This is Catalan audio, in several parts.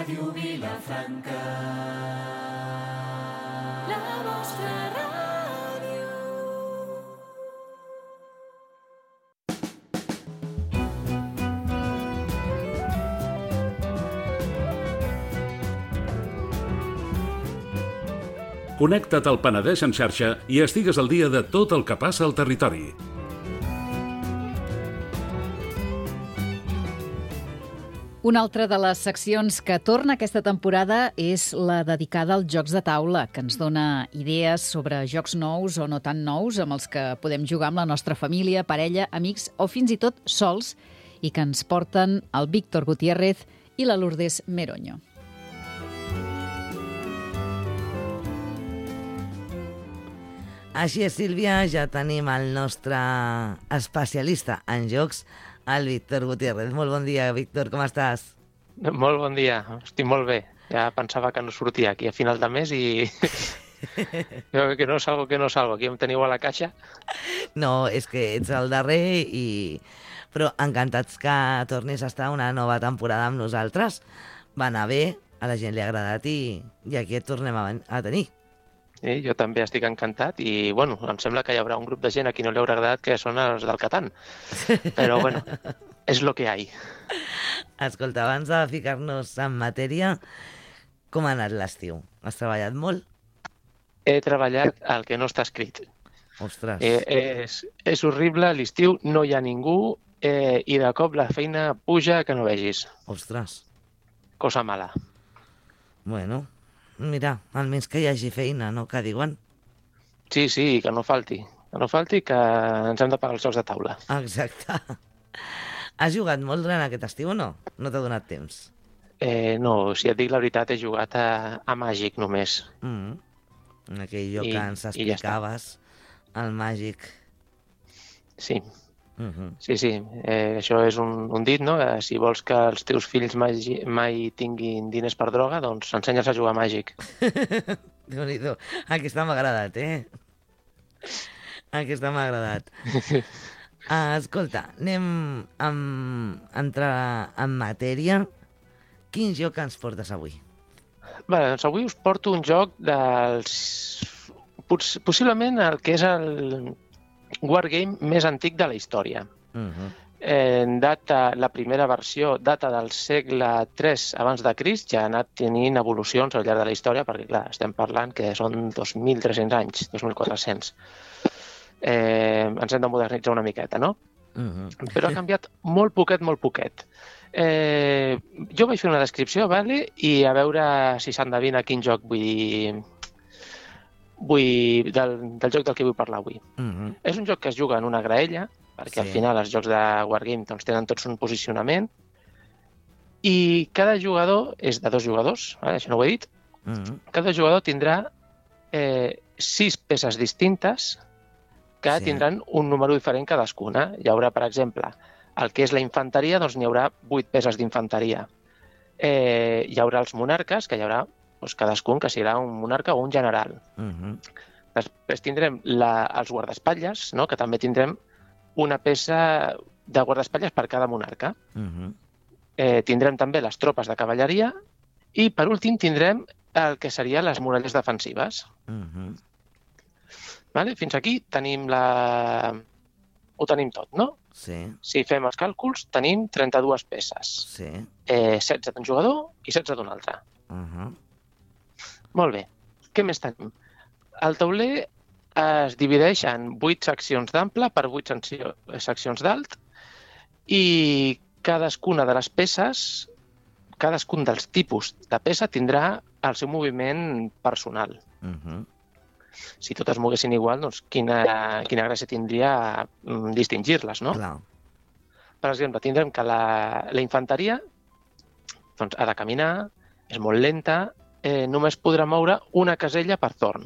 Ràdio Vilafranca, la vostra ràdio. Connecta't al Penedès en xarxa i estigues al dia de tot el que passa al territori. Una altra de les seccions que torna aquesta temporada és la dedicada als jocs de taula, que ens dona idees sobre jocs nous o no tan nous amb els que podem jugar amb la nostra família, parella, amics o fins i tot sols, i que ens porten el Víctor Gutiérrez i la Lourdes Meroño. Així és, Sílvia, ja tenim el nostre especialista en jocs, el Víctor Gutiérrez. Molt bon dia, Víctor, com estàs? Molt bon dia, estic molt bé. Ja pensava que no sortia aquí a final de mes i... que no salgo. Aquí em teniu a la caixa. No, és que ets el darrer Però encantats que tornis a estar una nova temporada amb nosaltres. Va anar bé, a la gent li ha agradat i aquí et tornem a tenir. Sí, jo també estic encantat i, bueno, em sembla que hi haurà un grup de gent a qui no li haurà agradat, que són els del Catan. Però, bueno, és lo que hay. Escolta, abans de ficar-nos en matèria, com ha anat l'estiu? Has treballat molt? He treballat el que no està escrit. Ostres. És horrible, a l'estiu no hi ha ningú i de cop la feina puja que no vegis. Ostres. Cosa mala. Bueno... Mira, almenys que hi hagi feina, no? Que diuen. Sí, que no falti. Que no falti, que ens hem de pagar els jocs de taula. Exacte. Has jugat molt durant aquest estiu o no? No t'ha donat temps? No, si et dic la veritat, he jugat a Màgic només. En aquell lloc que ens explicaves, el Màgic. Sí. Sí, això és un dit, no? Si vols que els teus fills mai tinguin diners per droga, doncs ensenya'ls a jugar a Màgic. Déu-n'hi-do. Aquesta m'ha agradat, Aquesta m'ha agradat. Escolta, anem a entrar en matèria. Quin joc ens portes avui? Bé, doncs avui us porto un joc dels... Possiblement el que és el wargame més antic de la història. La primera versió data del segle III abans de Crist, ja ha anat tenint evolucions al llarg de la història, perquè clar, estem parlant que són 2.300 anys, 2.400. Ens hem de modernitzar una miqueta, no? Però ha canviat molt poquet. Jo vaig fer una descripció, vale? I a veure si s'endevina quin joc del joc del que vull parlar avui. És un joc que es juga en una graella, perquè al final els jocs de Wargame doncs, tenen tots un posicionament, i cada jugador és de 2 jugadors, això no ho he dit. Cada jugador tindrà 6 peces distintes que tindran un número diferent cadascuna. Hi haurà, per exemple, el que és la infanteria, doncs n'hi haurà 8 peces d'infanteria. Hi haurà els monarques, que hi haurà cadascun que serà un monarca o un general. Després tindrem els guardaespatlles, no? Que també tindrem una peça de guardaespatlles per cada monarca. Tindrem també les tropes de cavalleria i, per últim, tindrem el que serien les muralles defensives. Vale? Fins aquí ho tenim tot, no? Si fem els càlculs, tenim 32 peces. 16 d'un jugador i 16 d'un altre. Molt bé. Què més tenim? El tauler es divideix en 8 seccions d'ample per 8 seccions d'alt i cadascuna de les peces, cadascun dels tipus de peça tindrà el seu moviment personal. Si totes moguessin igual, doncs quina gràcia tindria distingir-les, no? Per exemple, tindrem que la infanteria doncs, ha de caminar, és molt lenta, només podrà moure una casella per torn.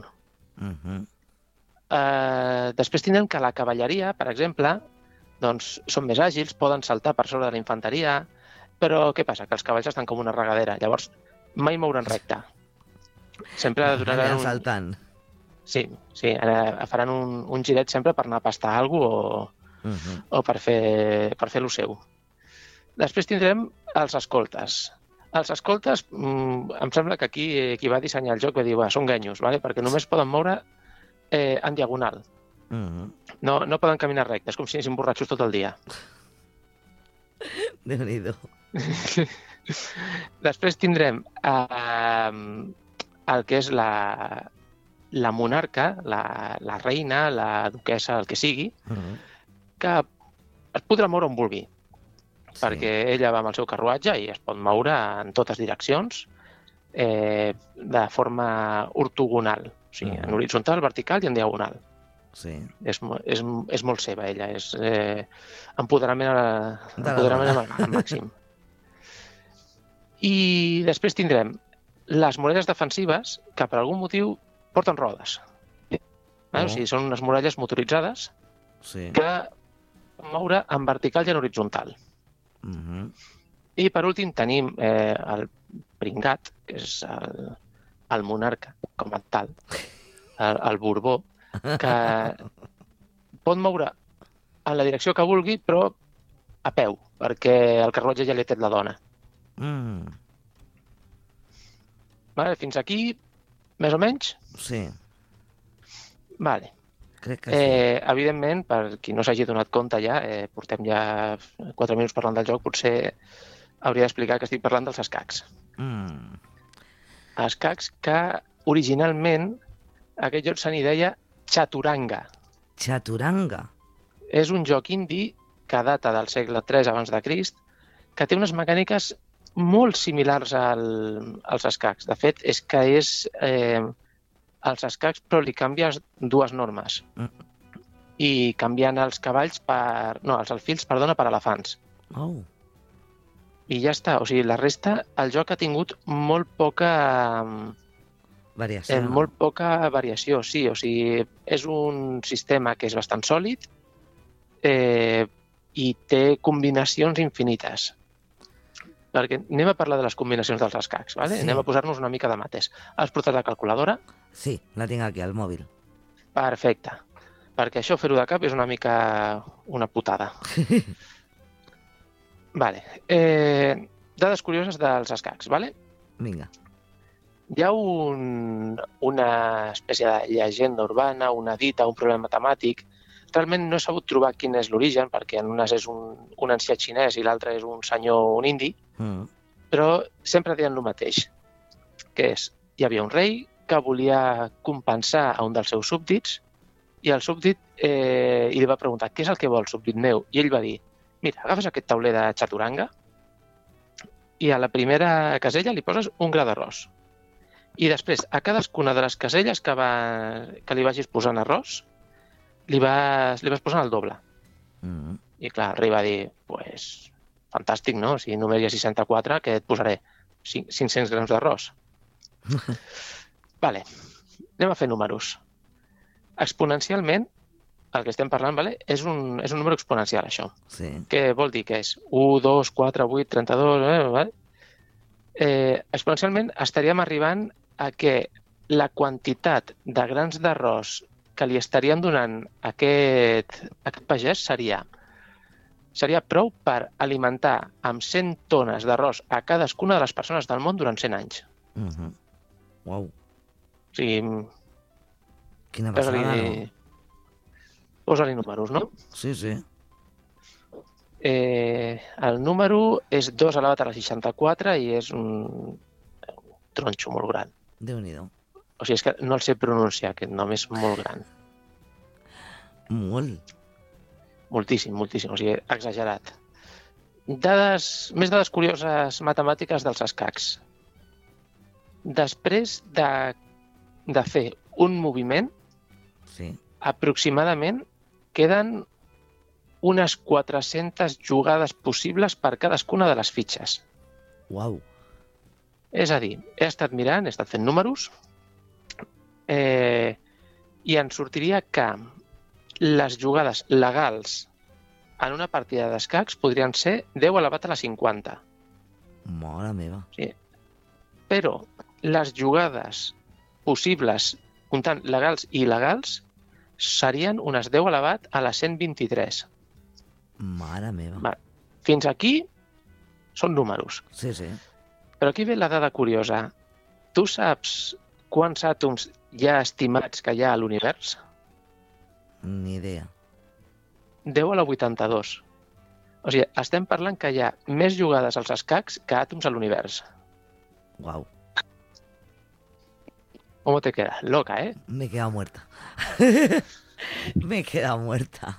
Després tindrem que la cavalleria, per exemple, doncs són més àgils, poden saltar per sobre de la infanteria, però què passa? Que els cavalls estan com una regadera, llavors mai mouren recte. Sempre duraran saltant. Sí, faran un giret sempre per anar a pastar alguna cosa o per fer lo seu. Després tindrem els escoltes. Els escoltes, em sembla que aquí qui va dissenyar el joc va dir, són guanyos, vale? Perquè només poden moure en diagonal. No poden caminar rectes, com si anessin borratxos tot el dia. Déu-n'hi-do. Després tindrem el que és la monarca, la reina, la duquessa, el que sigui, que es podrà moure on vulgui, perquè ella va amb el seu carruatge i es pot moure en totes direccions de forma ortogonal, o sigui, en horitzontal, vertical i en diagonal. Sí. És molt seva, ella. És empoderament al màxim. I després tindrem les muralles defensives, que per algun motiu porten rodes. O sigui, són unes muralles motoritzades que moure en vertical i en horitzontal. I per últim tenim el pringat, que és el monarca com a tal, el Borbó, que pot moure en la direcció que vulgui, però a peu, perquè el carruatge ja li ha tret la dona. Vale, fins aquí, més o menys? Sí. Vale. Crec que sí. Evidentment, per qui no s'hagi donat compte ja, portem ja 4 minuts parlant del joc, potser hauria d'explicar que estic parlant dels escacs. Escacs que originalment aquest joc se n'hi deia Chaturanga. Chaturanga. És un joc indi que data del segle III abans de Crist, que té unes mecàniques molt similars als escacs. De fet, és que és els escacs, però li canvies 2 normes. I canviant els cavalls els alfils, perdona, per elefants. I ja està. O sigui, la resta, el joc ha tingut molt poca variació. Molt poca variació, sí. O sigui, és un sistema que és bastant sòlid i té combinacions infinites. Perquè anem a parlar de les combinacions dels escacs, ¿vale? Anem a posar-nos una mica de mates. Has portat la calculadora? Sí, la tinc aquí, al mòbil. Perfecte. Perquè això, fer-ho de cap, és una mica una putada. Vale. Dades curioses dels escacs, ¿vale? Vinga. Hi ha una espècie de llegenda urbana, una dita, un problema matemàtic. Realment no he sabut trobar quin és l'origen, perquè en unes és un ancià xinès i l'altre és un senyor, un indi, però sempre deien el mateix, que és, hi havia un rei que volia compensar a un dels seus súbdits i el súbdit li va preguntar, què és el que vol, súbdit meu? I ell va dir, mira, agafes aquest tauler de Chaturanga i a la primera casella li poses un gra d'arròs. I després, a cadascuna de les caselles que li vagis posant arròs, li vas posant el doble. I clar, el rei va dir, pues, fantàstic, no? Si només hi ha 64, què et posaré? 500 grams d'arròs. Vale, anem a fer números. Exponencialment, el que estem parlant, vale, és un número exponencial, això. Sí. Què vol dir que és? 1, 2, 4, 8, 32... Vale? Exponencialment estaríem arribant a que la quantitat de grans d'arròs que li estarien donant aquest pagès seria prou per alimentar amb 100 tones d'arròs a cadascuna de les persones del món durant 100 anys. Uau. O sigui... Quina passada, no? Posa-li números, no? Sí, sí. El número és 2 elevat a la 64 i és un tronxo molt gran. Déu-n'hi-do. O sigui, és que no el sé pronunciar, aquest nom és molt gran. Molt. Moltíssim, moltíssim, o sigui, exagerat. Més dades curioses matemàtiques dels escacs. Després de fer un moviment, aproximadament queden unes 400 jugades possibles per cadascuna de les fitxes. Uau. És a dir, he estat mirant, he estat fent números, i ens sortiria que les jugades legals en una partida d'escacs podrien ser 10 elevat a la 50. Mare meva. Sí. Però les jugades possibles, comptant legals i il·legals, serien unes 10 elevat a la 123. Mare meva. Va. Fins aquí són números. Sí, sí. Però aquí ve la dada curiosa. Tu saps quants àtoms hi ha estimats que hi ha a l'univers? Ni idea. 10 a la 82. O sigui, estem parlant que hi ha més jugades als escacs que àtoms a l'univers. Guau. ¿Cómo te queda? Loca, ¿eh? Me he quedado muerta. Me he quedado muerta.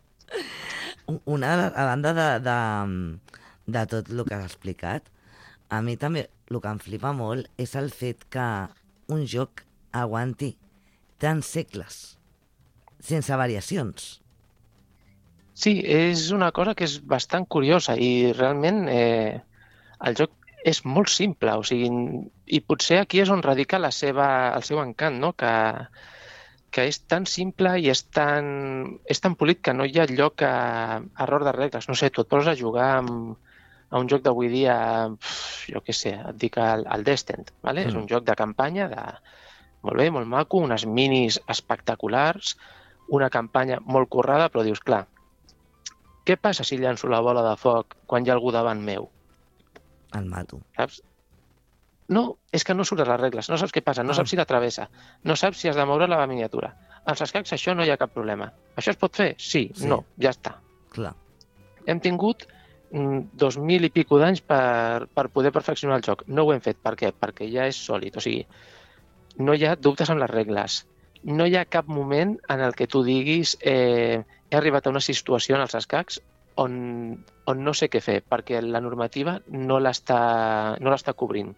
A banda de tot el que has explicat, a mi també el que em flipa molt és el fet que un joc aguanti tants segles sense variacions. Sí, és una cosa que és bastant curiosa i realment el joc és molt simple, o sigui, i potser aquí és on radica el seu encant, no? Que és tan simple i és tan polit que no hi ha lloc a error de regles. No sé, tu et poses a jugar a un joc d'avui dia, jo què sé, et dic el Descent, ¿vale? És un joc de campanya, molt bé, molt maco, unes minis espectaculars, una campanya molt currada, però dius, clar, què passa si llanço la bola de foc quan hi ha algú davant meu? El mato. Saps? No, és que no surts les regles, no saps què passa, no saps si la travessa, no saps si has de moure la miniatura. Als escacs això no hi ha cap problema. Això es pot fer? Sí. No, ja està. Clar. Hem tingut 2.000 i pico d'anys per poder perfeccionar el joc. No ho hem fet. Per què? Perquè ja és sòlid. O sigui, no hi ha dubtes amb les regles. No hi ha cap moment en el que tu diguis he arribat a una situació en els escacs on no sé què fer, perquè la normativa no l'està cobrint.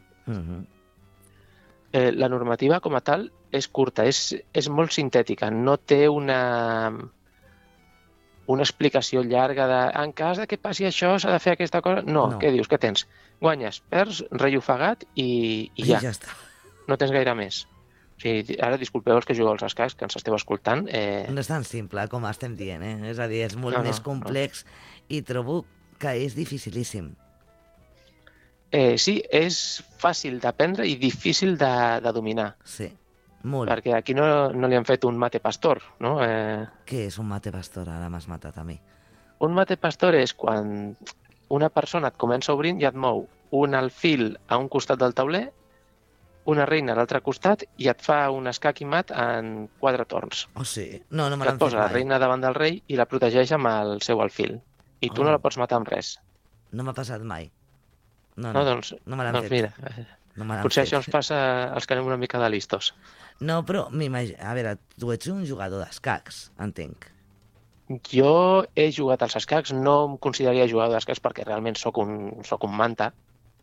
La normativa com a tal és curta, és molt sintètica, no té una explicació llarga de en cas de que passi això s'ha de fer aquesta cosa. No, què dius? Què tens? Guanyes, perds, rei ofegat i ja. I ja està. No tens gaire més. O sigui, ara disculpeu els que jugueu als escacs, que ens esteu escoltant. No és tan simple com estem dient, eh? És a dir, és molt més complex i trobo que és dificilíssim. Sí, és fàcil d'aprendre i difícil de dominar. Sí, molt. Perquè aquí no li han fet un mate pastor, no? Què és un mate pastor? Ara m'has matat a mi. Un mate pastor és quan una persona et comença obrint i et mou un alfil a un costat del tauler, una reina a l'altre costat i et fa un escac i mat en 4 torns. Oh, sí? No me l'han fet mai. Et posa la reina davant del rei i la protegeix amb el seu alfil. I tu no la pots matar amb res. No m'ha passat mai. No, doncs me l'han fet. Mira, no me l'han potser fet. això ens passa als que anem una mica de listos. No, però a veure, tu ets un jugador d'escacs, entenc. Jo he jugat als escacs, no em consideraria jugador d'escacs perquè realment soc un manta,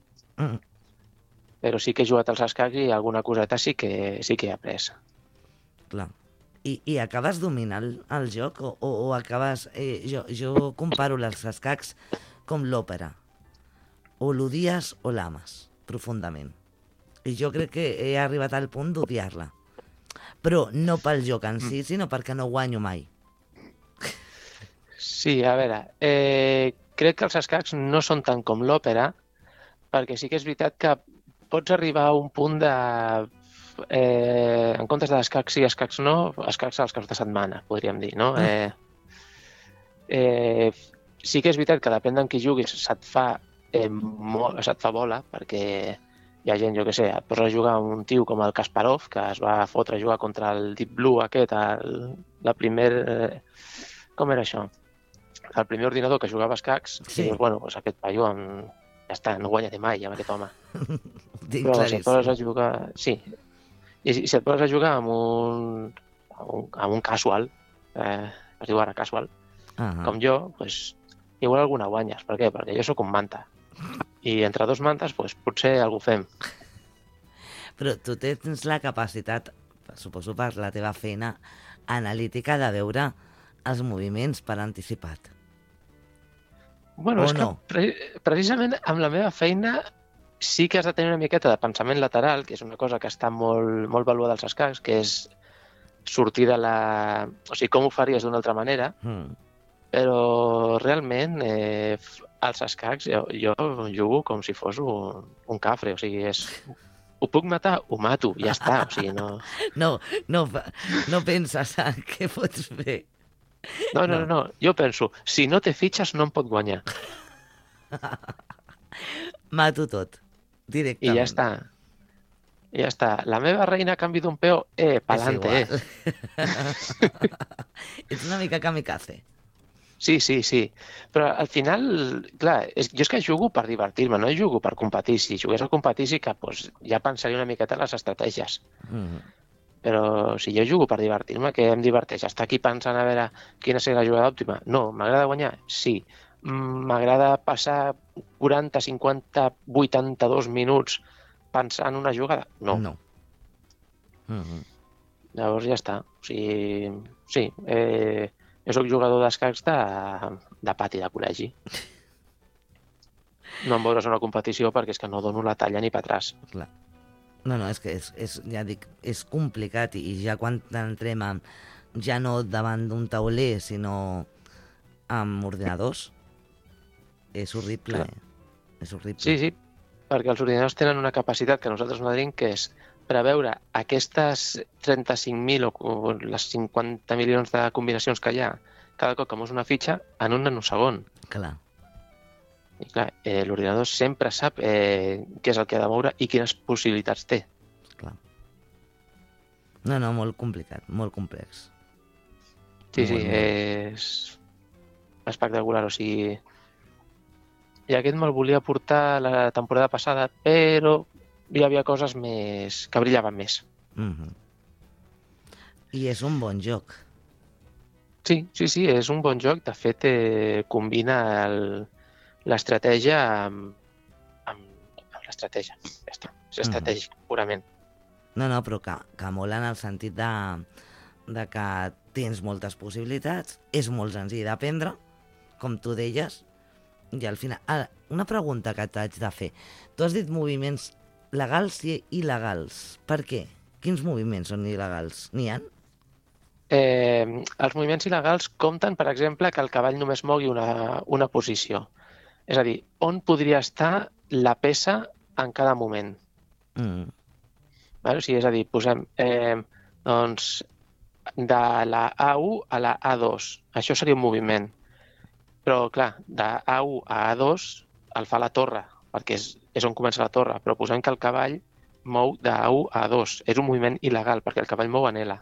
però sí que he jugat als escacs i alguna coseta sí que he après. Clar. I acabes dominant el joc o acabes... Jo comparo els escacs com l'òpera. O l'odies o l'ames, profundament. I jo crec que he arribat al punt d'odiar-la. Però no pel joc en si, sinó perquè no guanyo mai. Sí, a veure, crec que els escacs no són tant com l'òpera, perquè sí que és veritat que pots arribar a un punt de... en comptes d'escacs sí, escacs no, escacs als caps de setmana, podríem dir, no? Sí que és veritat que depèn d'en qui juguis se't fa bola, perquè hi ha gent, jo què sé, et posa a jugar amb un tio com el Kasparov, que es va fotre a jugar contra el Deep Blue aquest, la primer... com era això? El primer ordinador que jugava a escacs, i dius, bueno, doncs aquest paio ja està, no guanyaré mai amb aquest home. Però si et poses a jugar... Sí, i si et poses a jugar amb un casual, es diu ara casual, com jo, doncs igual alguna guanyes. Per què? Perquè jo sóc un manta. I entre dos mantes, doncs, potser algú fem. Però tu tens la capacitat, suposo per la teva feina analítica, de veure els moviments per anticipat. Bueno, és que precisament amb la meva feina sí que has de tenir una miqueta de pensament lateral, que és una cosa que està molt, molt valuada als escacs, que és sortir de la... O sigui, com ho faries d'una altra manera, però realment als escacs jo jugo com si fos un cafre, o sigui, ho puc matar? Ho mato, ja està, o sigui, no... No penses en què pots fer. No, jo penso, si no té fitxes no em pot guanyar. Mato tot. Directament. I ja està. I ja està. La meva reina a canvi d'un peó, pa'lante, És Ets una mica kamikaze. Sí. Però al final, clar, jo és que jugo per divertir-me, no jugo per competir. Si jugués a competir sí que ja pensaria una miqueta en les estratègies. Però si jo jugo per divertir-me, què em diverteix? Estar aquí pensant a veure quina serà la jugada òptima? No. M'agrada guanyar? Sí. M'agrada passar 40, 50, 82 minuts pensant en una jugada? No. Llavors ja està. O sigui, sí, jo soc jugador d'escacs de pati de col·legi. No em veuràs a una competició perquè és que no dono la talla ni per atràs. Clar. No, és que ja dic, és complicat i ja quan entrem ja no davant d'un tauler, sinó amb ordinadors, és horrible. És horrible. Sí, perquè els ordinadors tenen una capacitat que nosaltres no tenim, que és preveure aquestes 35.000 o les 50 milions de combinacions que hi ha cada cop que mous una fitxa en un nanosegon. Clar. I clar, l'ordinador sempre sap què és el que ha de moure i quines possibilitats té. Clar. No, molt complicat, molt complex. Sí, és espectacular, o sigui... I aquest me'l volia portar la temporada passada, però hi havia coses més que brillaven més. I és un bon joc. Sí, és un bon joc. De fet, combina l'estratègia amb l'estratègia. Ja està, és estratègic, purament. No, però que mola en el sentit de que tens moltes possibilitats, és molt senzill d'aprendre, com tu deies, i al final... una pregunta que t'haig de fer. Tu has dit moviments legals i il·legals. Per què? Quins moviments són il·legals? N'hi ha? Els moviments il·legals compten, per exemple, que el cavall només mogui una posició. És a dir, on podria estar la peça en cada moment. Vale? O sigui, és a dir, posem doncs, de la A1 a la A2. Això seria un moviment. Però, clar, de A1 a A2 el fa la torre, perquè és on comença la torre, però posem que el cavall mou de A1 a A2. És un moviment il·legal, perquè el cavall mou en L.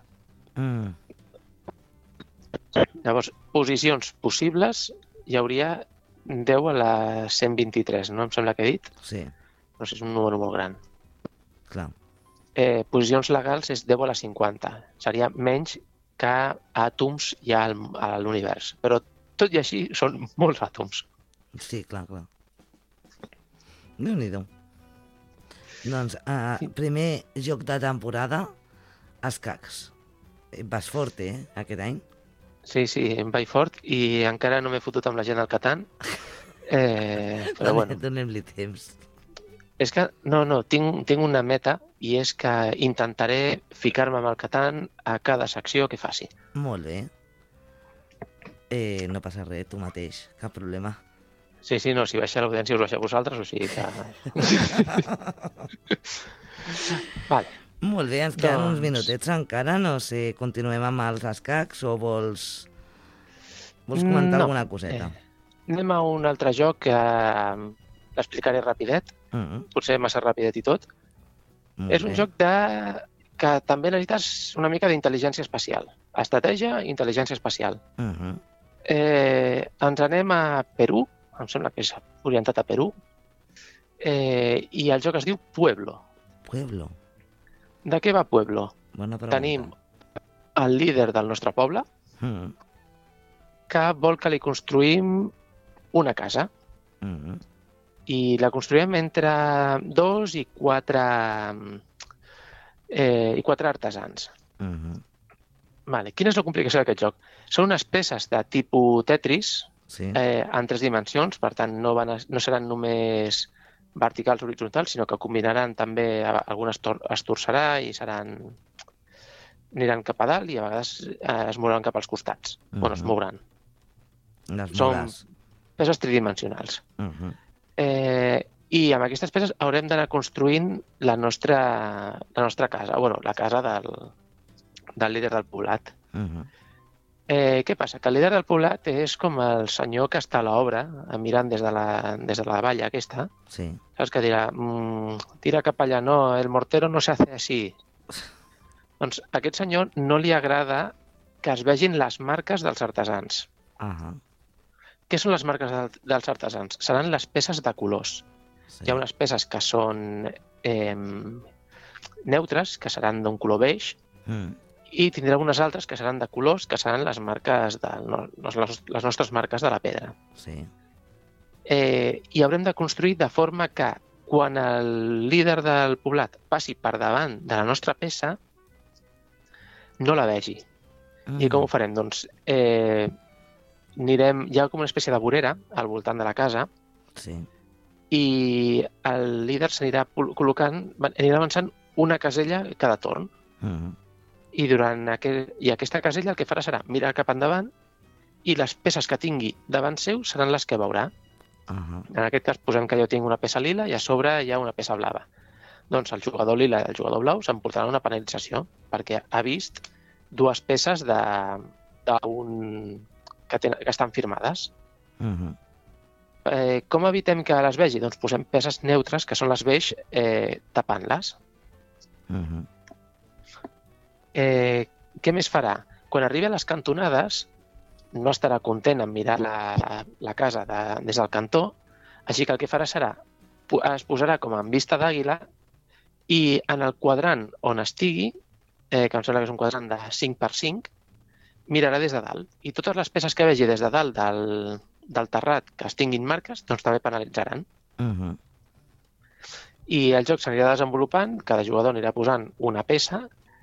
Llavors, posicions possibles hi hauria 10 a la 123, no em sembla que he dit? Sí. No sé, és un número molt gran. Clar. Posicions legals és 10 a la 50. Seria menys que àtoms hi ha a l'univers. Però tot i així són molts àtoms. Sí, clar. Déu-n'hi-do. Doncs, primer joc de temporada, escacs. Vas fort, aquest any? Sí, em vaig fort i encara no m'he fotut amb la gent del Catan. Però bueno. Donem-li temps. És que, no, tinc una meta i és que intentaré ficar-me amb el Catan a cada secció que faci. Molt bé. No passa res, tu mateix, cap problema. Sí, no, si baixa l'audiència us baixa vosaltres, o sigui que... Vale. Molt bé, ens queden uns minutets encara, no sé, continuem amb els escacs o vols comentar alguna coseta? Anem a un altre joc que l'explicaré rapidet, potser massa rapidet i tot. És un joc que també necessites una mica d'intel·ligència espacial. Estratègia i intel·ligència espacial. Ens anem a Perú, em sembla que és orientat a Perú, i el joc es diu Pueblo. Pueblo. De què va Pueblo? Bona pregunta. Tenim el líder del nostre poble que vol que li construïm una casa. I la construïm entre 2 i 4 artesans. Vale. Quina és la complicació d'aquest joc? Són unes peces de tipus Tetris en 3 dimensions, per tant no seran només verticals o horitzontals, sinó que combinaran també, algunes es torçarà i aniran cap a dalt i a vegades es mouran cap als costats. Bueno, es mouran. Són peces tridimensionals. I amb aquestes peces haurem d'anar construint la nostra casa, bueno, la casa del líder del poblat. Què passa? Que el líder del poblat és com el senyor que està a l'obra, mirant des de la valla aquesta. Sí. Saps que dirà, tira cap allà, no, el mortero no se hace así. Doncs a aquest senyor no li agrada que es vegin les marques dels artesans. Què són les marques dels artesans? Seran les peces de colors. Sí. Hi ha unes peces que són neutres, que seran d'un color beix, i tindrà unes altres que seran de colors, que seran les marques les nostres marques de la pedra. Sí. I haurem de construir de forma que quan el líder del poblat passi per davant de la nostra peça, no la vegi. I com ho farem? Doncs hi ha com una espècie de vorera al voltant de la casa, Sí. i el líder s'anirà anirà avançant una casella cada torn. I aquesta casella el que farà serà mirar cap endavant i les peces que tingui davant seu seran les que veurà. En aquest cas posem que jo tinc una peça lila i a sobre hi ha una peça blava. Doncs el jugador lila i el jugador blau s'emportaran una penalització perquè ha vist dues peces que estan firmades. Com evitem que les vegi? Doncs posem peces neutres, que són les beix, tapant-les. Què més farà? Quan arribi a les cantonades, no estarà content en mirar la casa des del cantó, així que el que farà serà, es posarà com en vista d'àguila i en el quadrant on estigui, que em sembla que és un quadrant de 5x5, mirarà des de dalt. I totes les peces que vegi des de dalt del terrat que es tinguin marques, doncs també penalitzaran. I el joc s'anirà desenvolupant, cada jugador anirà posant una peça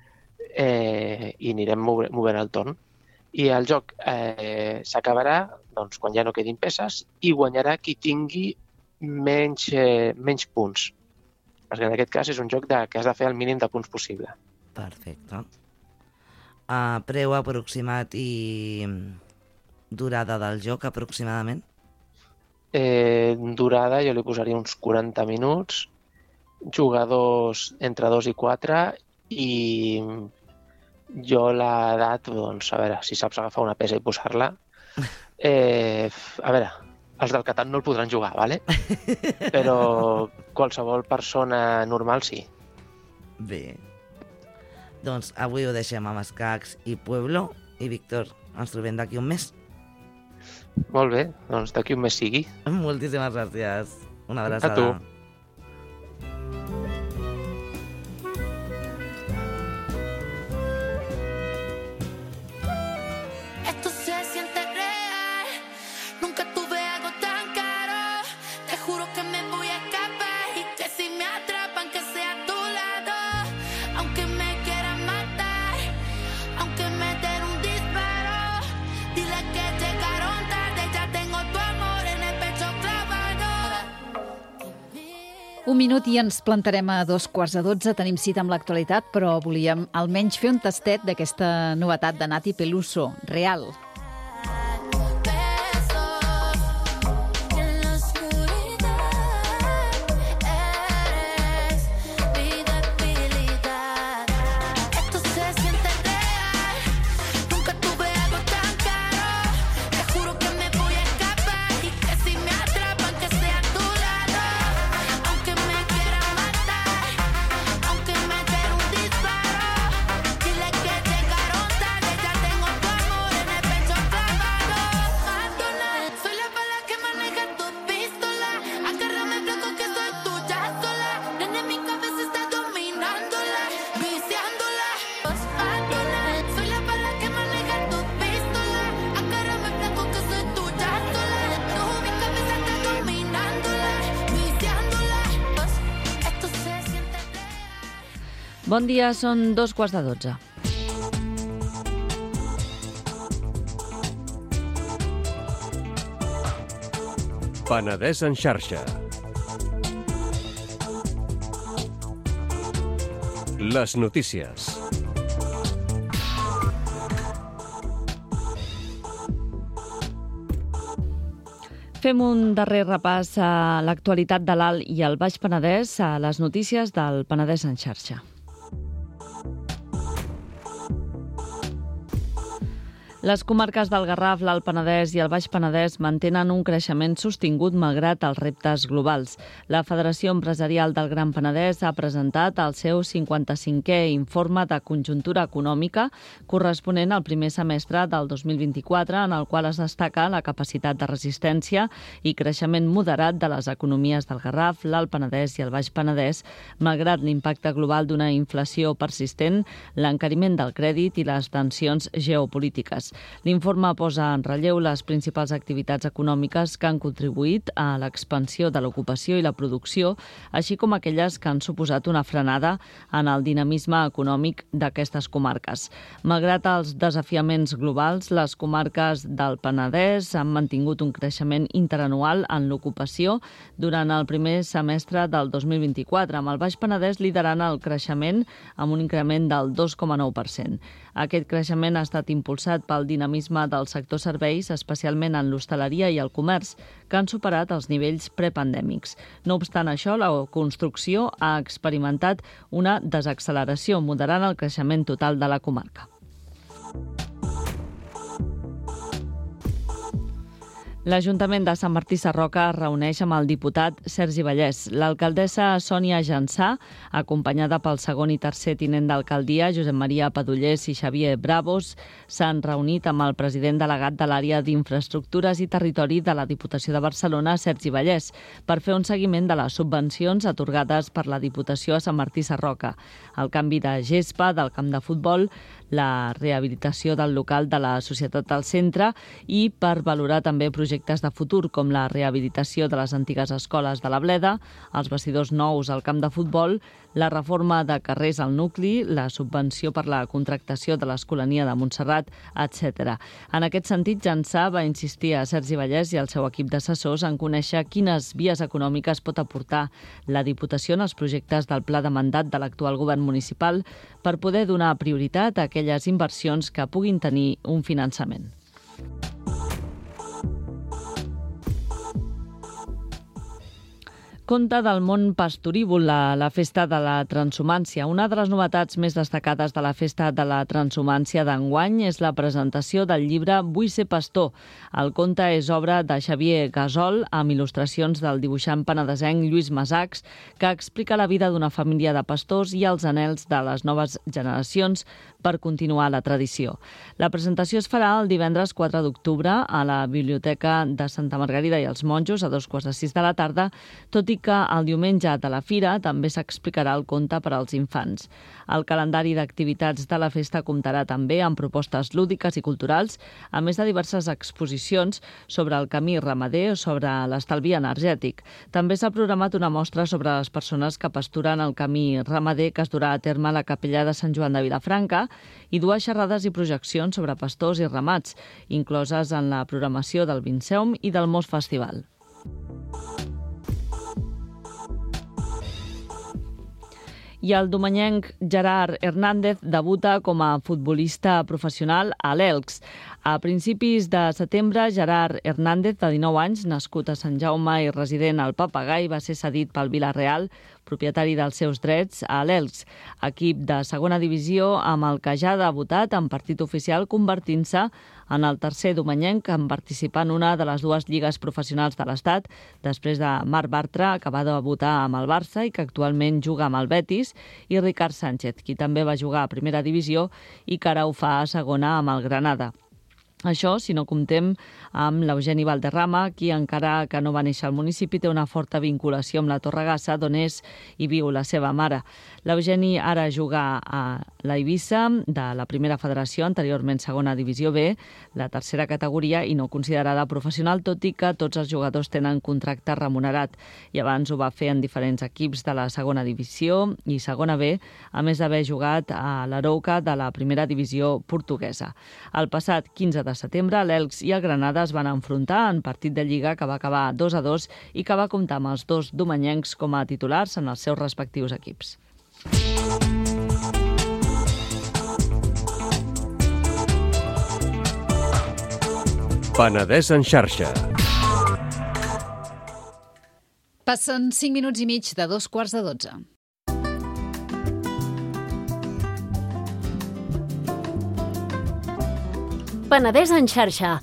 i anirem movent el torn. I el joc s'acabarà doncs, quan ja no quedin peces i guanyarà qui tingui menys punts. Perquè en aquest cas és un joc que has de fer el mínim de punts possible. Perfecte. Preu aproximat i durada del joc, aproximadament? Durada jo li posaria uns 40 minuts, jugadors entre 2 i 4 i jo l'edat, doncs, a veure, si saps agafar una peça i posar-la, a veure, els del Catan no el podran jugar, ¿vale? Però qualsevol persona normal sí. Bé. Doncs avui ho deixem amb escacs i Pueblo. I Víctor, ens trobem d'aquí un mes. Molt bé, doncs d'aquí un mes sigui. Moltíssimes gràcies. Una abraçada. A tu. Esto se siente real. Nunca tuve algo tan caro. Te juro que me voy a escapar y que si me atrapan que sea a tu lado. Aunque me quieran matar, aunque me den un disparo, dile que llegaron tarde, ya tengo tu amor en el pecho clavado. Un minut i ens plantarem a 12:15. Tenim cita amb l'actualitat, però volíem almenys fer un tastet d'aquesta novetat de Nati Peluso, Real. En la oscuridad eres mi debilidad. Esto se siente real. Nunca tuve algo tan caro. Te juro que me voy a escapar y que si me atrapan que sea a tu lado. Aunque me quieran matar, aunque me den un disparo, dile que llegaron tarde, ya tengo tu amor en el pecho clavado. Madonna, soy la bala que maneja tu pistola. Agárrame blanco que soy tuya sola. Nene, mi cabeza está dominándola, viciándola. Madonna, soy la bala que maneja tu pistola. Agárrame blanco que soy tuya sola. Mi cabeza está dominándola, viciándola. Esto se siente real. Bon dia, són 12:15. Penedès en xarxa. Les notícies. Fem un darrer repàs a l'actualitat de l'Alt i el Baix Penedès, a les notícies del Penedès en xarxa. Les comarques del Garraf, l'Alt Penedès i el Baix Penedès mantenen un creixement sostingut malgrat els reptes globals. La Federació Empresarial del Gran Penedès ha presentat el seu 55è informe de conjuntura econòmica corresponent al primer semestre del 2024, en el qual es destaca la capacitat de resistència i creixement moderat de les economies del Garraf, l'Alt Penedès i el Baix Penedès, malgrat l'impacte global d'una inflació persistent, l'encariment del crèdit i les tensions geopolítiques. L'informe posa en relleu les principals activitats econòmiques que han contribuït a l'expansió de l'ocupació i la producció, així com aquelles que han suposat una frenada en el dinamisme econòmic d'aquestes comarques. Malgrat els desafiaments globals, les comarques del Penedès han mantingut un creixement interanual en l'ocupació durant el primer semestre del 2024, amb el Baix Penedès liderant el creixement amb un increment del 2,9%. Aquest creixement ha estat impulsat pel dinamisme del sector serveis, especialment en l'hostaleria i el comerç, que han superat els nivells prepandèmics. No obstant això, la construcció ha experimentat una desacceleració, moderant el creixement total de la comarca. L'Ajuntament de Sant Martí Sarroca es reuneix amb el diputat Sergi Vallès. L'alcaldessa Sònia Jansà, acompanyada pel segon i tercer tinent d'alcaldia, Josep Maria Padullés i Xavier Bravos, s'han reunit amb el president delegat de l'àrea d'Infraestructures i Territori de la Diputació de Barcelona, Sergi Vallès, per fer un seguiment de les subvencions atorgades per la Diputació a Sant Martí Sarroca, el canvi de gespa del camp de futbol, la rehabilitació del local de la Societat del Centre i per valorar també projectes de futur com la rehabilitació de les antigues escoles de la Bleda, els vestidors nous al camp de futbol, la reforma de carrers al nucli, la subvenció per la contractació de l'Escolania de Montserrat, etc. En aquest sentit, Jansà va insistir a Sergi Vallès i al seu equip d'assessors en conèixer quines vies econòmiques pot aportar la Diputació en els projectes del pla de mandat de l'actual govern municipal per poder donar prioritat a aquelles inversions que puguin tenir un finançament. Conte del món pastorívol, la Festa de la Transhumància. Una de les novetats més destacades de la Festa de la Transhumància d'enguany és la presentació del llibre Vull ser pastor. El conte és obra de Xavier Gasol, amb il·lustracions del dibuixant penedesenc Lluís Masacs, que explica la vida d'una família de pastors i els anhels de les noves generacions per continuar la tradició. La presentació es farà el divendres 4 d'octubre a la Biblioteca de Santa Margarida i els Monjos a 2:45 de la tarda, tot i que el diumenge de la fira també s'explicarà el conte per als infants. El calendari d'activitats de la festa comptarà també amb propostes lúdiques i culturals, a més de diverses exposicions sobre el camí ramader o sobre l'estalvi energètic. També s'ha programat una mostra sobre les persones que pasturen el camí ramader que es durà a terme a la capella de Sant Joan de Vilafranca i dues xerrades i projeccions sobre pastors i ramats, incloses en la programació del Vinceum i del Mos Festival. I el domenyenc Gerard Hernández debuta com a futbolista professional a l'Elx. A principis de setembre, Gerard Hernández, de 19 anys, nascut a Sant Jaume i resident al Papagai, va ser cedit pel Vila-real, propietari dels seus drets, a l'Elx, equip de segona divisió amb el que ja ha debutat en partit oficial, convertint-se en el tercer domenyenc en participar en una de les dues lligues professionals de l'Estat, després de Marc Bartra, que va debutar amb el Barça i que actualment juga amb el Betis, i Ricard Sánchez, qui també va jugar a primera divisió i que ara ho fa a segona amb el Granada. Això, si no comptem amb l'Eugeni Valderrama, qui, encara que no va néixer al municipi, té una forta vinculació amb la Torregassa, d'on és i viu la seva mare. L'Eugeni ara juga a la Eivissa, de la primera federació, anteriorment segona divisió B, la tercera categoria, i no considerada professional, tot i que tots els jugadors tenen contracte remunerat. I abans ho va fer en diferents equips de la segona divisió i segona B, a més d'haver jugat a l'Arouca de la primera divisió portuguesa. El passat 15 de setembre, l'Elx i el Granada es van enfrontar en partit de Lliga que va acabar 2-2 i que va comptar amb els dos domenyencs com a titulars en els seus respectius equips. Penedès en xarxa. Passen 5 minuts i mig de 2:15. Penedès en xarxa.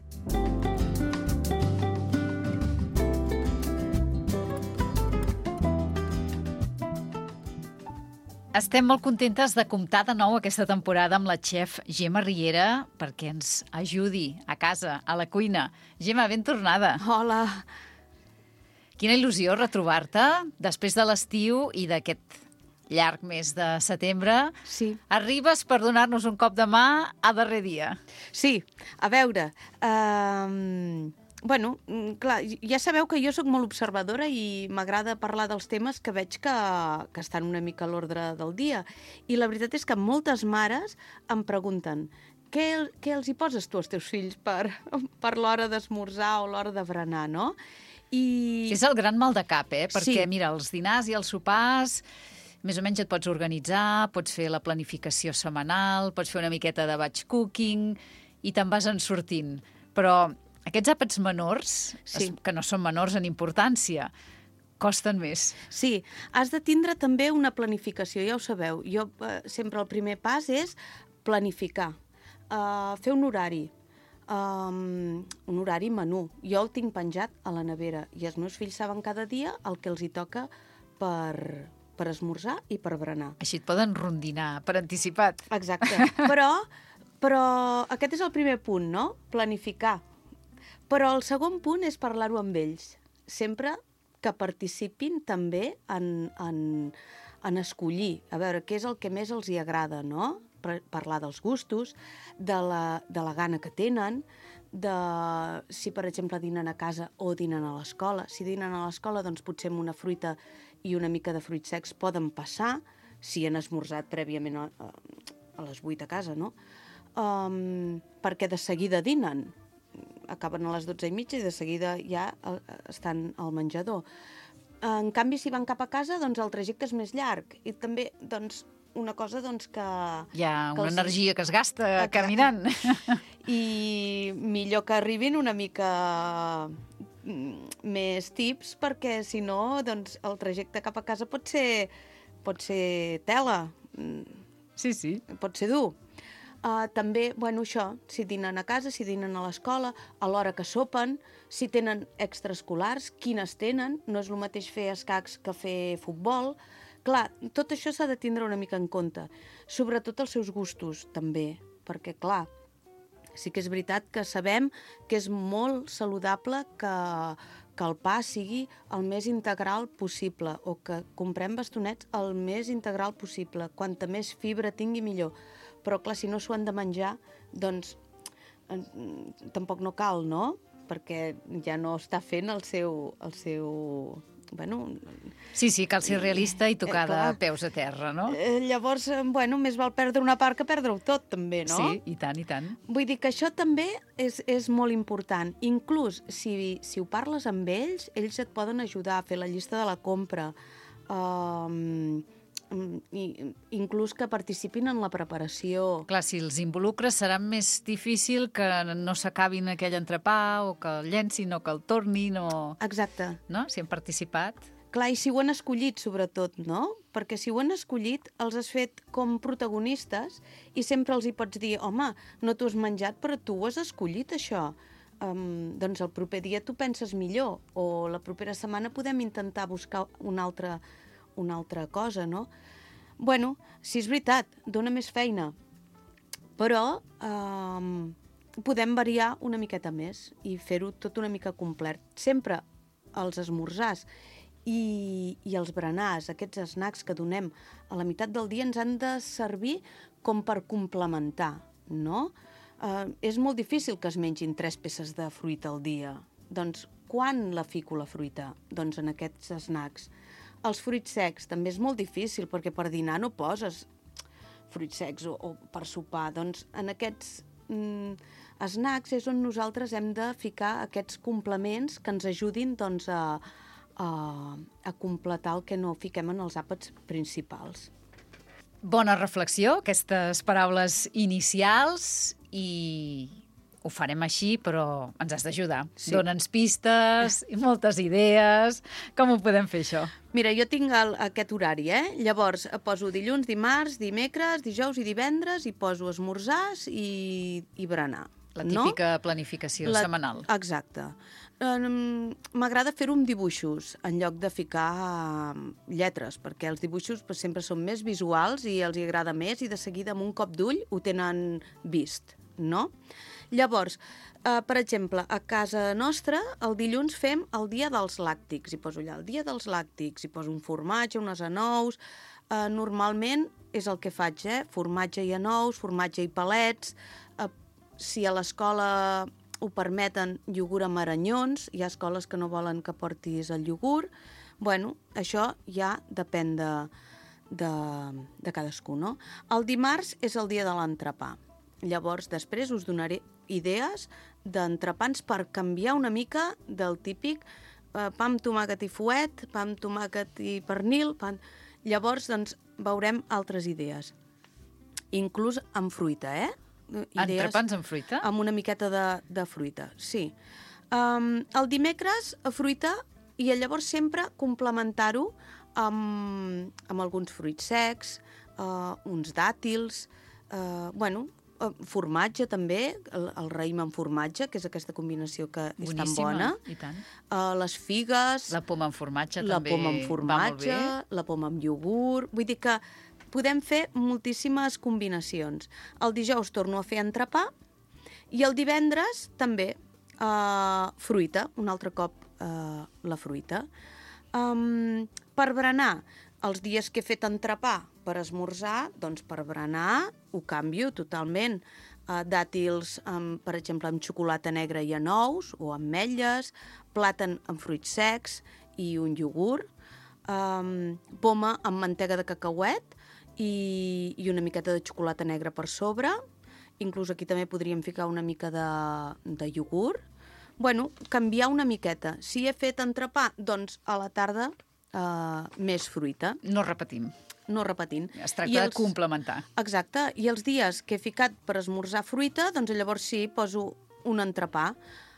Estem molt contentes de comptar de nou aquesta temporada amb la xef Gemma Riera perquè ens ajudi a casa, a la cuina. Gemma, ben tornada. Hola. Quina il·lusió retrobar-te després de l'estiu i d'aquest llarg mes de setembre. Sí. Arribes per donar-nos un cop de mà a darrer dia. Sí, a veure... Bueno, clar, ja sabeu que jo sóc molt observadora i m'agrada parlar dels temes que veig que estan una mica a l'ordre del dia. I la veritat és que moltes mares em pregunten què els hi poses tu als teus fills per l'hora d'esmorzar o l'hora de berenar, no? És el gran mal de cap, perquè, Sí. mira, els dinars i els sopars... Més o menys et pots organitzar, pots fer la planificació setmanal, pots fer una miqueta de batch cooking i te'n vas en sortint. Però aquests àpats menors, Sí. que no són menors en importància, costen més. Sí, has de tindre també una planificació, ja ho sabeu. Jo sempre el primer pas és planificar, fer un horari menú. Jo el tinc penjat a la nevera i els meus fills saben cada dia el que els hi toca per esmorzar i per berenar. Així et poden rondinar per anticipat. Exacte. Però aquest és el primer punt, no? Planificar. Però el segon punt és parlar-ho amb ells. Sempre que participin també en escollir. A veure, què és el que més els hi agrada, no? Parlar dels gustos, de la gana que tenen, de si, per exemple, dinen a casa o dinen a l'escola. Si dinen a l'escola, doncs potser amb una fruita i una mica de fruits secs poden passar, si han esmorzat prèviament a les 8 a casa, no? Perquè de seguida dinen. Acaben a les 12:30 i de seguida ja estan al menjador. En canvi, si van cap a casa, doncs el trajecte és més llarg. I també, doncs, una cosa doncs, que... Hi ha una els- energia que es gasta Exacte. caminant. I millor que arribin una mica més tips, perquè si no, doncs, el trajecte cap a casa pot ser tela, Sí. pot ser dur. També, bueno, això, si dinen a casa, si dinen a l'escola, a l'hora que sopen, si tenen extraescolars, quines tenen, no és el mateix fer escacs que fer futbol. Clar, tot això s'ha de tindre una mica en compte, sobretot els seus gustos, també, perquè, clar, sí que és veritat que sabem que és molt saludable que el pa sigui el més integral possible o que comprem bastonets el més integral possible. Quanta més fibra tingui, millor. Però, clar, si no s'ho han de menjar, doncs tampoc no cal, no? Perquè ja no està fent el seu bueno... Sí, cal ser realista i tocar de clar. peus a terra, no? Llavors, bueno, més val perdre una part que perdre-ho tot, també, no? Sí, i tant, i tant. Vull dir que això també és molt important. Inclús, si ho parles amb ells et poden ajudar a fer la llista de la compra, inclús que participin en la preparació. Clar, si els involucres serà més difícil que no s'acabin aquell entrepà o que el llencin o que el tornin o... Exacte. No? Si han participat. Clar, i si ho han escollit, sobretot, no? Perquè si ho han escollit, els has fet com protagonistes i sempre els hi pots dir, home, no t'ho has menjat, però tu ho has escollit, això. Doncs el proper dia tu penses millor, o la propera setmana podem intentar buscar una altra cosa, no? Bueno, si és veritat, dona més feina, però podem variar una miqueta més i fer-ho tot una mica complet. Sempre els esmorzars i els berenars, aquests snacks que donem a la meitat del dia, ens han de servir com per complementar, no? És molt difícil que es mengin 3 peces de fruita al dia. Doncs quan la fico la fruita? Doncs en aquests snacks. Els fruits secs també és molt difícil, perquè per dinar no poses fruits secs o per sopar. Doncs en aquests snacks és on nosaltres hem de ficar aquests complements que ens ajudin doncs, a completar el que no fiquem en els àpats principals. Bona reflexió, aquestes paraules inicials, i ho farem així, però ens has d'ajudar. Sí. Dóna'ns pistes i moltes idees. Com ho podem fer, això? Mira, jo tinc aquest horari, Llavors poso dilluns, dimarts, dimecres, dijous i divendres i poso esmorzars i berenar. La típica planificació setmanal. Exacte. M'agrada fer-ho amb dibuixos, en lloc de ficar lletres, perquè els dibuixos sempre són més visuals i els agrada més, i de seguida amb un cop d'ull ho tenen vist, no? Llavors, per exemple, a casa nostra, el dilluns fem el dia dels làctics. Hi poso allà el dia dels làctics, hi poso un formatge, unes anous. Normalment és el que faig, formatge i anous, formatge i palets. Si a l'escola ho permeten, iogurt amb aranyons. Hi ha escoles que no volen que portis el iogurt. Bueno, això ja depèn de cadascú, no? El dimarts és el dia de l'entrepà. Llavors, després us donaré idees d'entrepans per canviar una mica del típic pa amb tomàquet i fuet, pa amb tomàquet i pernil. Llavors, doncs, veurem altres idees. Inclús amb fruita, Entrepans amb fruita? Amb una miqueta de fruita, sí. El dimecres, fruita, i llavors sempre complementar-ho amb alguns fruits secs, uns dàtils, formatge també, el raïm amb formatge, que és aquesta combinació que és tan bona. I tant. Les figues... La poma amb formatge la també poma amb formatge, va molt bé. la poma amb iogurt... Vull dir que podem fer moltíssimes combinacions. El dijous torno a fer entrepà i el divendres també fruita, un altre cop la fruita. Per berenar, els dies que he fet entrepà per esmorzar, doncs per berenar ho canvio totalment. Dàtils, per exemple, amb xocolata negra i anous, o ametlles, plàtan amb fruits secs i un iogurt, poma amb mantega de cacauet i una miqueta de xocolata negra per sobre. Inclús aquí també podríem ficar una mica de iogurt. Bueno, canviar una miqueta. Si he fet entrepà, doncs a la tarda més fruita. No repetim. No repetint. Es tracta de complementar. Exacte. I els dies que he ficat per esmorzar fruita, doncs llavors sí, poso un entrepà.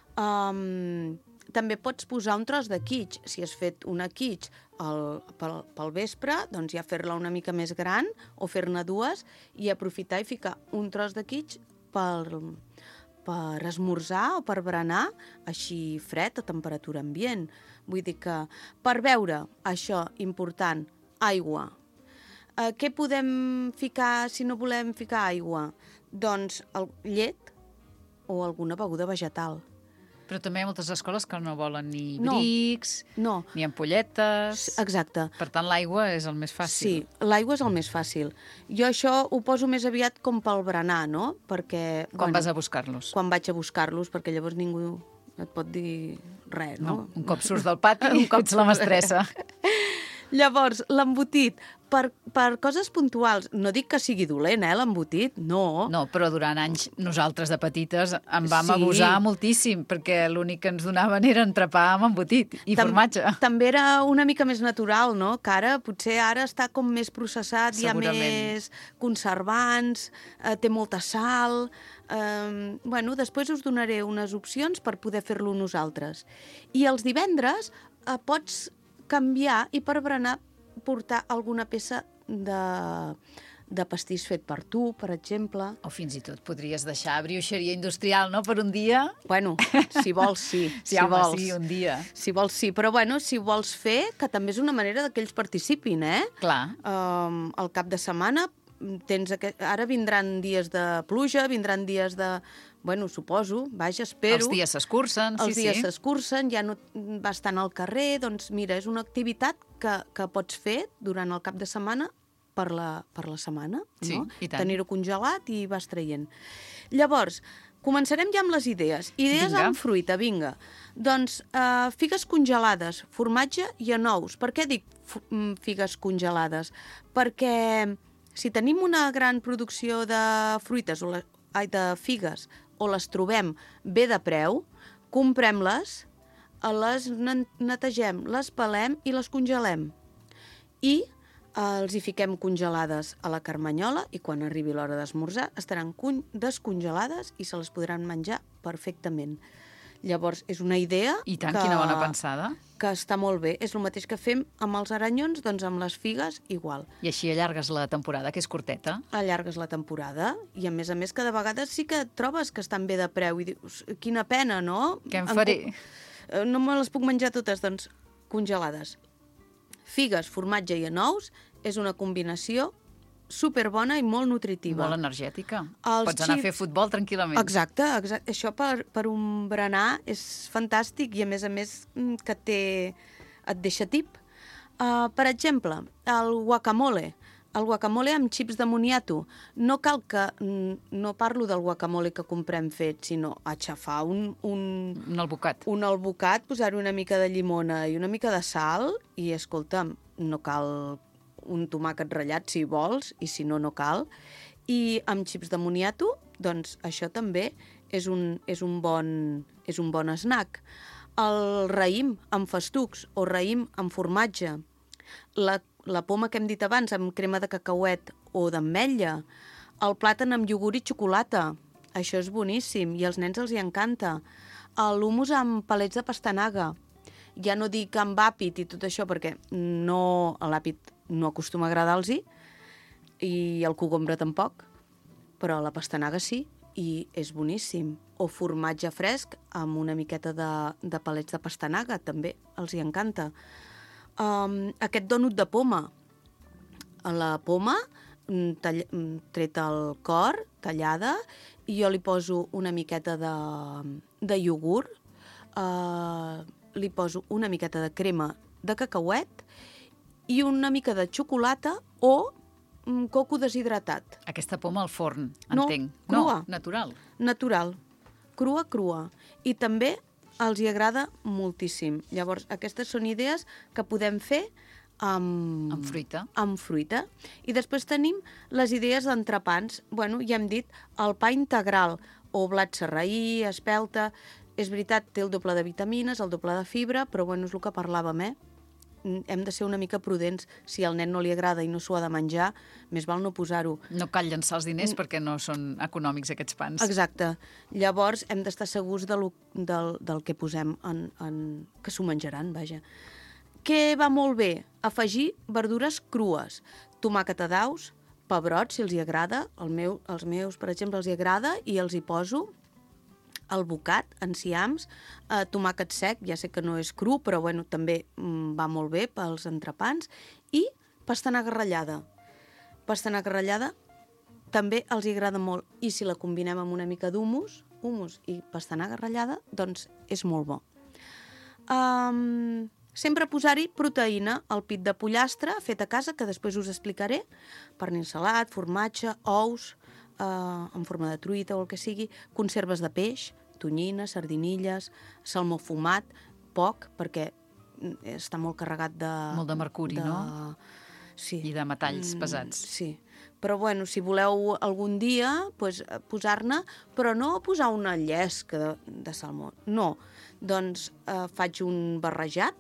També pots posar un tros de quitx. Si has fet una quitx pel vespre, doncs ja fer-la una mica més gran o fer-ne dues i aprofitar i ficar un tros de quitx per esmorzar o per berenar així fred a temperatura ambient. Vull dir que per beure, això, important, aigua. Què podem ficar si no volem ficar aigua? Doncs llet o alguna beguda vegetal. Però també hi ha moltes escoles que no volen ni brics, ni ampolletes... Exacte. Per tant, l'aigua és el més fàcil. Sí, l'aigua és el més fàcil. Jo això ho poso més aviat com pel berenar, no? Perquè... Quan vas a buscar-los. Quan vaig a buscar-los, perquè llavors ningú et pot dir res, no? Un cop surts del pati, ets la mestressa. Llavors, l'embotit, per coses puntuals, no dic que sigui dolent, l'embotit, no. No, però durant anys nosaltres de petites en vam abusar moltíssim, perquè l'únic que ens donaven era entrepà amb embotit i formatge. També era una mica més natural, no? Que potser ara està com més processat, hi ha més conservants, té molta sal... Després us donaré unes opcions per poder fer-lo nosaltres. I els divendres pots canviar i per berenar portar alguna peça de pastís fet per tu, per exemple. O fins i tot podries deixar brioixeria industrial, no?, per un dia. Bueno, si vols, sí. Sí, un dia. Si vols, sí. Però, si vols fer, que també és una manera que ells participin, Clar. Al cap de setmana ara vindran dies de pluja, vindran dies de... suposo, espero... Els dies s'escurcen, sí. Els dies s'escurcen, ja no vas tant al carrer, doncs mira, és una activitat que pots fer durant el cap de setmana per la setmana, no? Sí, i tant. Tenir-ho congelat i vas traient. Llavors, començarem ja amb les idees. Idees amb fruita, vinga. Doncs figues congelades, formatge i anous. Per què dic figues congelades? Perquè si tenim una gran producció de fruites de figues o les trobem bé de preu, comprem-les, les netegem, les pelem i les congelem. I els hi fiquem congelades a la carmanyola i quan arribi l'hora d'esmorzar estaran descongelades i se les podran menjar perfectament. Llavors, és una idea I tant, quina bona pensada. que està molt bé. És el mateix que fem amb els aranyons, doncs amb les figues, igual. I així allargues la temporada, que és curteta. Allargues la temporada i, a més, cada vegada sí que trobes que estan bé de preu i dius, quina pena, no? Què en faré? No me les puc menjar totes, doncs congelades. Figues, formatge i anous és una combinació superbona i molt nutritiva. Molt energètica. Els Pots anar a fer xips- futbol tranquil·lament. Exacte. Això per un berenar és fantàstic i, a més, que et deixa tip. Per exemple, el guacamole. El guacamole amb xips de moniato. No cal que... No parlo del guacamole que comprem fet, sinó aixafar Un albocat. un albocat, posar-hi una mica de llimona i una mica de sal i, escolta'm, no cal un tomàquet ratllat si vols i si no, no cal. I amb xips de moniato, doncs això també és un bon snack. El raïm amb festucs o raïm amb formatge. La poma que hem dit abans amb crema de cacauet o d'ametlla. El plàtan amb iogurt i xocolata. Això és boníssim i als nens els hi encanta. L'humus amb palets de pastanaga. Ja no dic amb àpid i tot això, perquè l'àpid no acostuma a agradar-los i el cogombre tampoc, però la pastanaga sí, i és boníssim. O formatge fresc amb una miqueta de palets de pastanaga, també els hi encanta. Aquest dònut de poma. La poma, treta el cor, tallada, i jo li poso una miqueta de iogurt, li poso una miqueta de crema de cacauet i una mica de xocolata o coco deshidratat. Aquesta poma al forn, No, entenc. crua. No, natural. Natural. Crua. I també els hi agrada moltíssim. Llavors, aquestes són idees que podem fer amb fruita. Amb fruita. I després tenim les idees d'entrepans. Bueno, ja hem dit, el pa integral, o blat sarraí, espelta. És veritat, té el doble de vitamines, el doble de fibra, però bueno, és el que parlàvem, Hem de ser una mica prudents. Si al nen no li agrada i no s'ho ha de menjar, més val no posar-ho. No cal llançar els diners perquè no són econòmics aquests pans. Exacte. Llavors hem d'estar segurs del que posem que s'ho menjaran, vaja. Què va molt bé? Afegir verdures crues. Tomàquet a daus, pebrot, si els hi agrada. Els meus, per exemple, els hi agrada i els hi poso albocat, enciams, tomàquet sec, ja sé que no és cru, però bueno, també va molt bé pels entrepans, i pastanaga ratllada. Pastanaga ratllada també els hi agrada molt, i si la combinem amb una mica d'humus i pastanaga ratllada, doncs és molt bo. Sempre posar-hi proteïna, el pit de pollastre fet a casa, que després us explicaré, pernil salat, formatge, ous, en forma de truita o el que sigui, conserves de peix, tonyina, sardinilles, salmó fumat, poc, perquè està molt carregat de... Molt de mercuri, no? Sí. I de metalls pesats. Sí. Però bueno, si voleu algun dia posar-ne, però no posar una llesca de salmó, no. Doncs faig un barrejat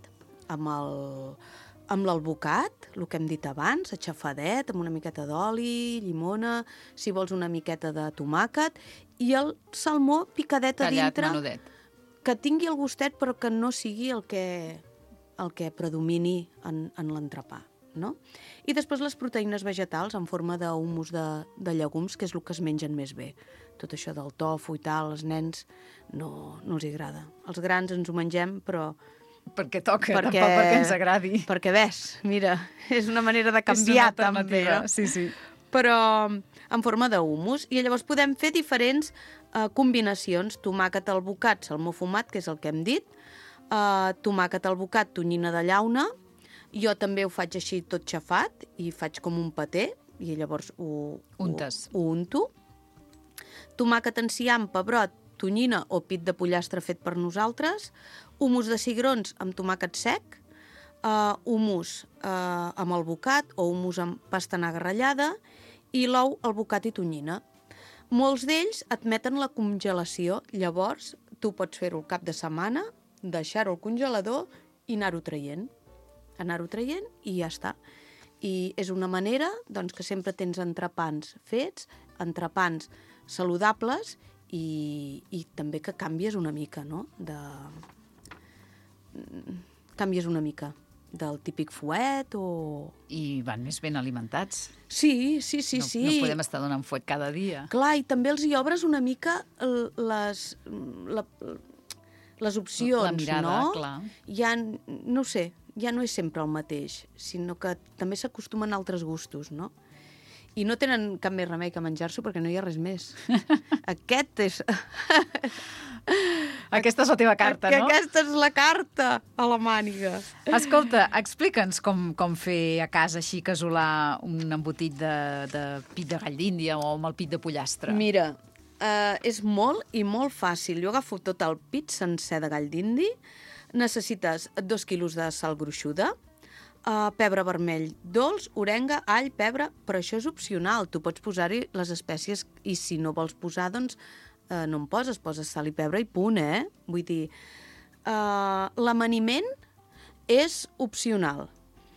amb l'albocat, el que hem dit abans, aixafadet, amb una miqueta d'oli, llimona, si vols una miqueta de tomàquet, i el salmó picadet a dintre. Tallat menudet. Que tingui el gustet, però que no sigui el que predomini en l'entrepà, no? I després les proteïnes vegetals en forma d'humus de llegums, que és el que es mengen més bé. Tot això del tofu i tal, als nens no els agrada. Els grans ens ho mengem, però... Perquè toca, tampoc perquè ens agradi. Perquè ves, mira, és una manera de canviar també, no? Sí. Però en forma d'humus. I llavors podem fer diferents combinacions. Tomàquet albocat, salmó fumat, que és el que hem dit, tomàquet albocat, tonyina de llauna. Jo també ho faig així tot xafat i faig com un paté i llavors ho unto. Tomàquet enciam, pebrot, tonyina o pit de pollastre fet per nosaltres, humus de cigrons amb tomàquet sec, humus amb albocat o humus amb pastanaga ratllada i l'ou, albocat i tonyina. Molts d'ells admeten la congelació, llavors tu pots fer-ho al cap de setmana, deixar-ho al congelador i anar-ho traient. I ja està. I és una manera doncs, que sempre tens entrepans fets, entrepans saludables i també que canvies una mica, no? Canvies una mica del típic fuet o... I van més ben alimentats. Sí. No podem estar donant fuet cada dia. Clar, i també els hi obres una mica les opcions, La mirada, no? clar. Ja, no ho sé, ja no és sempre el mateix, sinó que també s'acostumen a altres gustos, no? I no tenen cap més remei que menjar-s'ho perquè no hi ha res més. Aquesta és la teva carta, no? Aquesta és la carta a la màniga. Escolta, explica'ns com fer a casa així casolà un embotit de pit de gall d'Índia o amb el pit de pollastre. Mira, és molt i molt fàcil. Jo agafo tot el pit sencer de gall d'indi, necessites 2 quilos de sal gruixuda, pebre vermell dolç, orenga, all, pebre, però això és opcional. Tu pots posar-hi les espècies i si no vols posar, doncs no en poses sal i pebre i punt, eh? Vull dir, l'amaniment és opcional.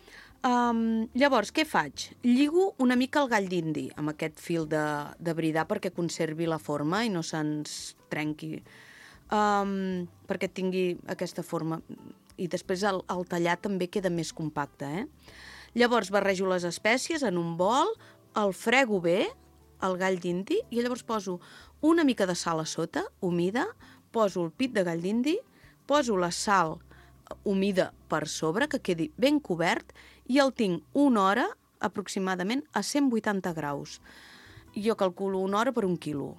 Llavors, què faig? Lligo una mica el gall d'indi amb aquest fil de bridar perquè conservi la forma i no se'ns trenqui, perquè tingui aquesta forma. I després el tallar també queda més compacte, eh? Llavors barrejo les espècies en un bol, el frego bé, el gall d'indi, i llavors poso una mica de sal a sota, humida, poso el pit de gall d'indi, poso la sal humida per sobre, que quedi ben cobert, i el tinc una hora aproximadament a 180 graus. Jo calculo una hora per 1 quilo.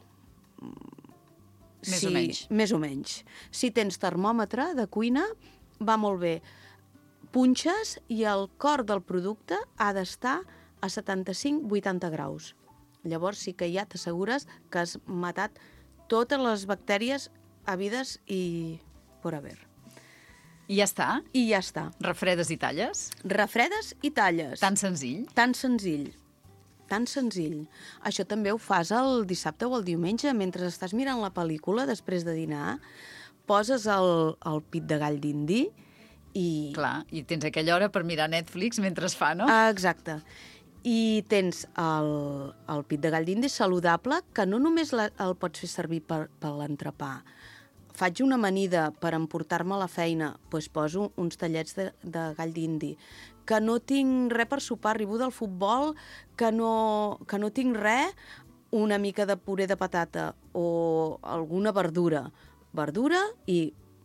Més o menys. Més o menys. Si tens termòmetre de cuina, va molt bé. Punxes i el cor del producte ha d'estar a 75-80 graus. Llavors sí que ja t'assegures que has matat totes les bactèries habides i por haver. I ja està? I ja està. Refredes i talles? Refredes i talles. Tan senzill? Tan senzill. Tan senzill. Això també ho fas el dissabte o el diumenge, mentre estàs mirant la pel·lícula després de dinar, poses el pit de gall d'indi i... Clar, i tens aquella hora per mirar Netflix mentre es fa, no? Exacte. I tens el pit de gall d'indi saludable, que no només el pots fer servir per l'entrepà. Faig una amanida per emportar-me a la feina, doncs poso uns tallets de gall d'indi. Que no tinc res per sopar, arribo del futbol, que no tinc res, una mica de puré de patata o alguna verdura i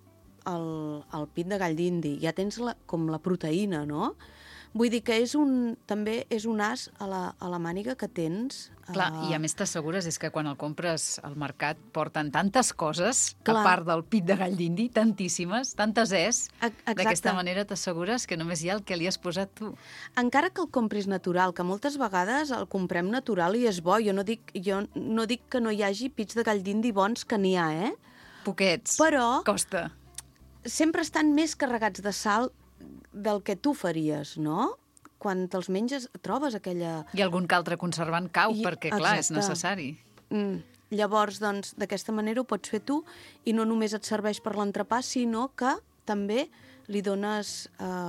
el pit de gall d'indi. Ja tens com la proteïna, no? Vull dir que també és un as a la màniga que tens. Clar, i a més t'assegures és que quan el compres al mercat porten tantes coses, Clar. A part del pit de gall d'indi, tantíssimes, tantes Exacte. D'aquesta manera t'assegures que només hi ha el que li has posat tu. Encara que el compris natural, que moltes vegades el comprem natural i és bo. Jo no dic que no hi hagi pits de gall d'indi bons, que n'hi ha, eh? Poquets. Però costa. Sempre estan més carregats de sal del que tu faries, no? Quan te'ls menges trobes aquella... I algun que altre conservant cau, perquè, clar, és Exacte. necessari. Llavors, doncs, d'aquesta manera ho pots fer tu i no només et serveix per l'entrepà, sinó que també li dones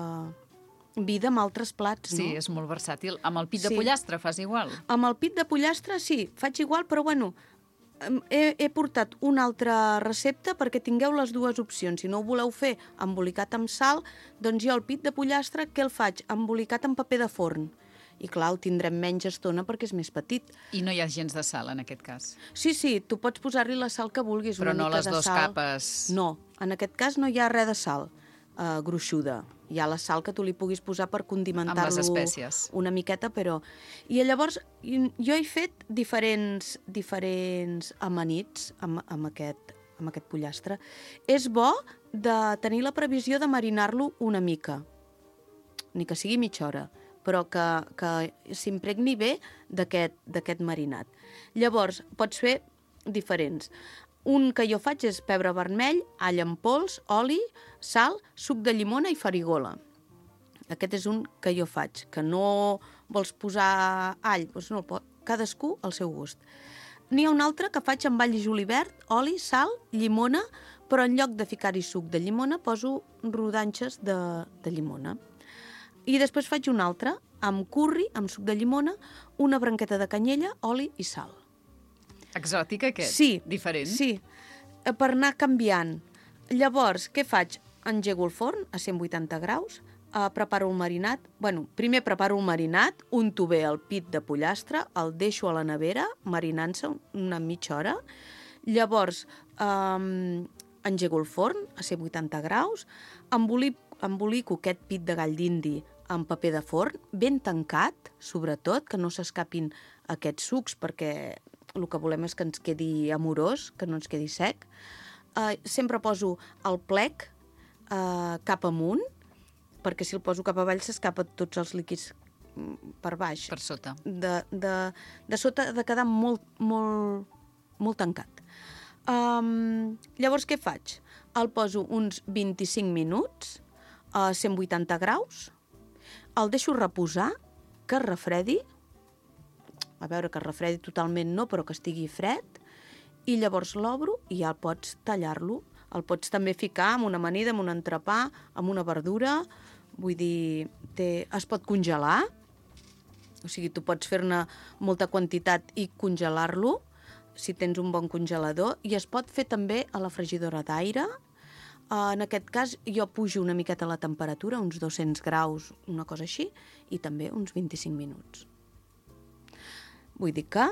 vida amb altres plats, no? Sí, és molt versàtil. Amb el pit de pollastre fas igual? Amb el pit de pollastre sí, faig igual, però bueno, he portat una altra recepta perquè tingueu les dues opcions. Si no ho voleu fer embolicat amb sal, doncs jo el pit de pollastre, què el faig? Embolicat amb paper de forn. I clar, el tindrem menys estona perquè és més petit. I no hi ha gens de sal, en aquest cas? Sí, tu pots posar-li la sal que vulguis. Però una no mica les de dues sal. capes? No, en aquest cas no hi ha res de sal gruixuda. Hi ha la sal que tu li puguis posar per condimentar-lo amb les espècies. Una miqueta, però... I llavors jo he fet diferents amanits amb aquest pollastre. És bo de tenir la previsió de marinar-lo una mica, ni que sigui mitja hora, però que s'impregni bé d'aquest marinat. Llavors, pots fer diferents. Un que jo faig és pebre vermell, all en pols, oli, sal, suc de llimona i farigola. Aquest és un que jo faig, que no vols posar all, doncs no, cadascú al seu gust. N'hi ha un altre que faig amb all i julivert, oli, sal, llimona, però en lloc de ficar-hi suc de llimona poso rodanxes de llimona. I després faig un altre amb curri, amb suc de llimona, una branqueta de canyella, oli i sal. Exòtic, aquest? Sí. Diferent? Sí, per anar canviant. Llavors, què faig? Engego el forn a 180 graus, preparo el marinat. Primer preparo el marinat, unto bé el pit de pollastre, el deixo a la nevera, marinant-se una mitja hora. Llavors, engego el forn a 180 graus, embolico aquest pit de gall d'indi amb paper de forn, ben tancat, sobretot, que no s'escapin aquests sucs, perquè el que volem és que ens quedi amorós, que no ens quedi sec. Sempre poso el plec cap amunt, perquè si el poso cap avall s'escapa tots els líquids per baix. Per sota. De sota ha de quedar molt, molt, molt tancat. Llavors què faig? El poso uns 25 minuts a 180 graus, el deixo reposar, que es refredi, a veure, que es refredi totalment no, però que estigui fred, i llavors l'obro i ja pots tallar-lo. El pots també ficar amb una amanida, amb un entrepà, amb una verdura, vull dir, es pot congelar, o sigui, tu pots fer-ne molta quantitat i congelar-lo, si tens un bon congelador, i es pot fer també a la fregidora d'aire. En aquest cas, jo pujo una miqueta la temperatura, uns 200 graus, una cosa així, i també uns 25 minuts. Vull dir que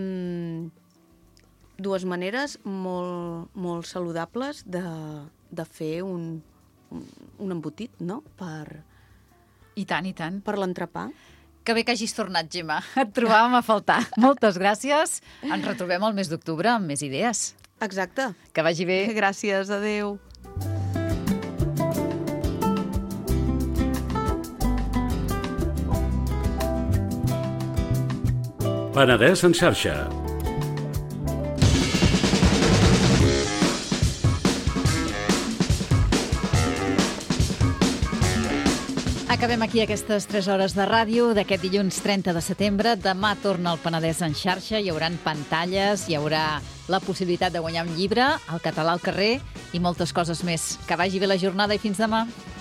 dues maneres molt, molt saludables de fer un embotit, no?, I tant, i tant. per l'entrepà. Que bé que hagis tornat, Gemma. Et trobàvem a faltar. Moltes gràcies. Ens retrobem el mes d'octubre amb més idees. Exacte. Que vagi bé. Gràcies, adeu. Penedès en xarxa. Acabem aquí aquestes 3 hores de ràdio d'aquest dilluns 30 de setembre. Demà torna el Penedès en xarxa. Hi haurà pantalles, hi haurà la possibilitat de guanyar un llibre, el català al carrer i moltes coses més. Que vagi bé la jornada i fins demà.